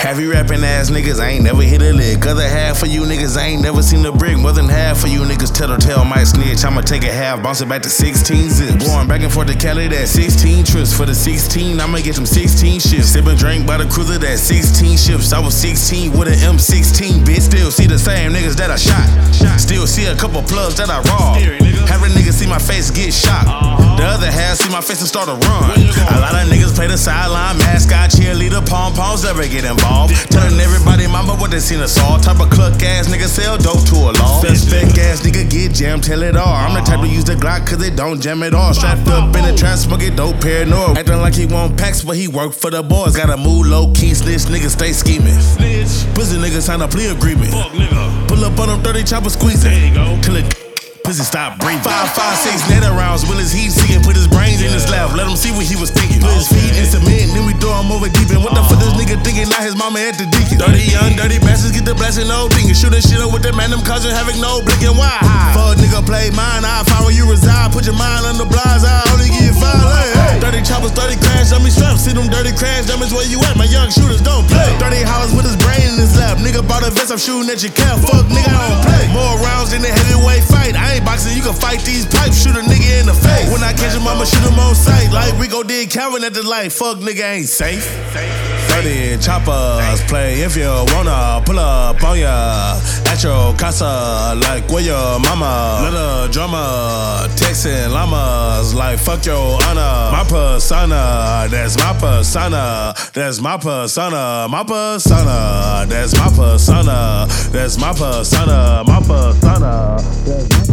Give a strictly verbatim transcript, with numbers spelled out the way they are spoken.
Heavy rapping ass niggas, I ain't never hit a lick. Other half of you niggas, I ain't never seen a brick. More than half of you niggas, tattletale might snitch. I'ma take a half, bounce it back to sixteen zips. Born back and forth to Cali, that's sixteen trips. For the sixteen, I'ma get them sixteen shifts. Sippin' drink by the cruiser, that's sixteen ships. I was sixteen with an M sixteen, bitch. Still see the same niggas that I shot. Still see a couple plugs that I robbed. Have a nigga see my face get shot. The other half see my face and start to run. A lot of niggas play the sideline, mascot, cheerleader, pom-poms, never get involved. Telling everybody mama what they seen us all. Type of cluck ass nigga sell dope to a law. Suspect ass nigga get jammed, tell it all. I'm the type to use the Glock cause it don't jam at all. Strapped up in the trap, smoking dope, paranoid. Acting like he want packs, but he work for the boys. Gotta move low key, snitch niggas stay scheming. Pussy niggas sign a plea agreement. Pull up on them thirty chopper squeezing. Till it pussy stop breathing. Five, five, six net rounds. Will his heat seeking? Put his brains in his lap. Let him see what he was thinking. Put his feet in cement, then we throw him over deep. And what the fuck this nigga thinking? Not his mama at the deacon. Dirty young, dirty bastards get the blasting, no thinking. Shooting shit up with the man, them cousin having no blinking. Why? Fuck nigga play mine. I find where you reside. Put your mind on the blinds. I only give five. Hey, hey. Dirty choppers, thirty crash dummy straps. See them dirty crash dummies where you at? My young shooters don't play. Thirty hollers with his brain in his lap. Nigga bought a vest. I'm shooting at your cap. Fuck nigga, I don't play. More rounds in the heavyweight fight. I ain't boxing. You can fight these pipes, shoot a nigga in the face. When I catch him, I'ma shoot him on sight. Like Rico did Calvin at the light. Fuck nigga ain't safe. thirty choppers play if you wanna. Pull up on ya at your casa. Like where your mama. Little drummer texting llamas. Like fuck your honor. My persona, that's my persona. That's my persona. My persona, that's my persona. That's my persona. My persona. That's my